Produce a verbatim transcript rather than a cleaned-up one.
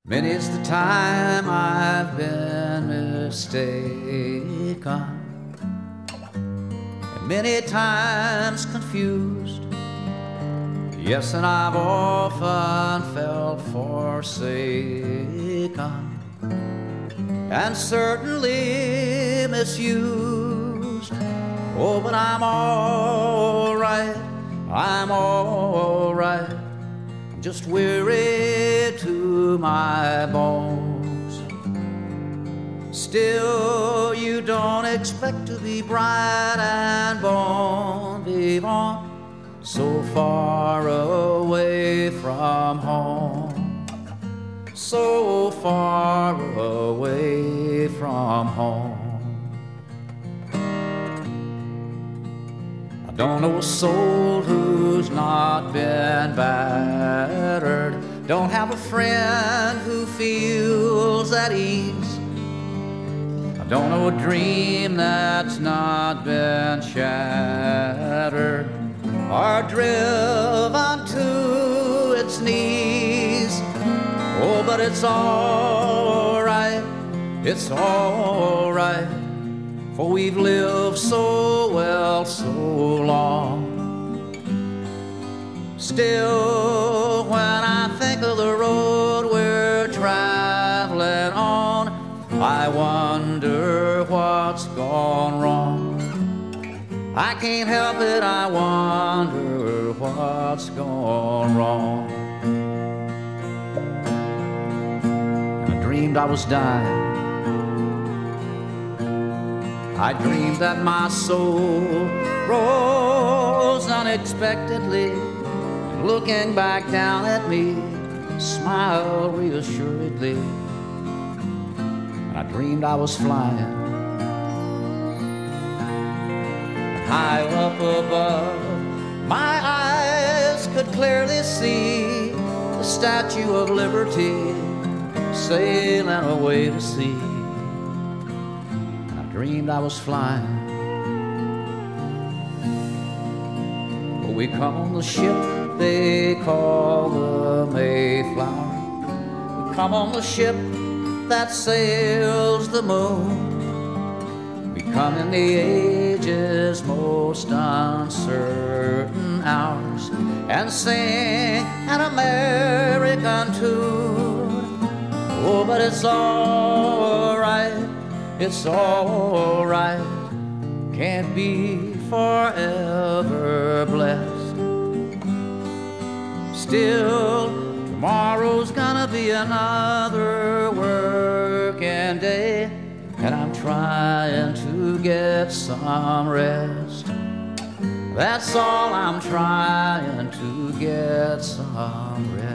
Many's the time I've been mistaken, and many times confused. Yes, and I've often felt forsaken, and certainly misused. Oh, but I'm all right, I'm all right. I'm just weary to my bones. Still, you don't expect to be bright and bon vivant so far away from home, so far away from home. I don't know a soul who's not been battered, don't have a friend who feels at ease. I don't know a dream that's not been shattered or driven to its knees. Oh, but it's all right, it's all right, for we've lived so well so long. Still, when I think of the road we're traveling on, I wonder what's gone wrong. I can't help it, I wonder what's gone wrong. And I dreamed I was dying, I dreamed that my soul rose unexpectedly, and looking back down at me, smiled reassuredly. And I dreamed I was flying high up above. My eyes could clearly see the Statue of Liberty sailing away to sea. And I dreamed I was flying. But we come on the ship they call the Mayflower. We come on the ship that sails the moon. Come in the age's most uncertain hours and sing an American tune. Oh, but it's all right, it's all right, can't be forever blessed. Still, tomorrow's gonna be another working day, and I'm trying to get some rest. That's all, I'm trying to get some rest.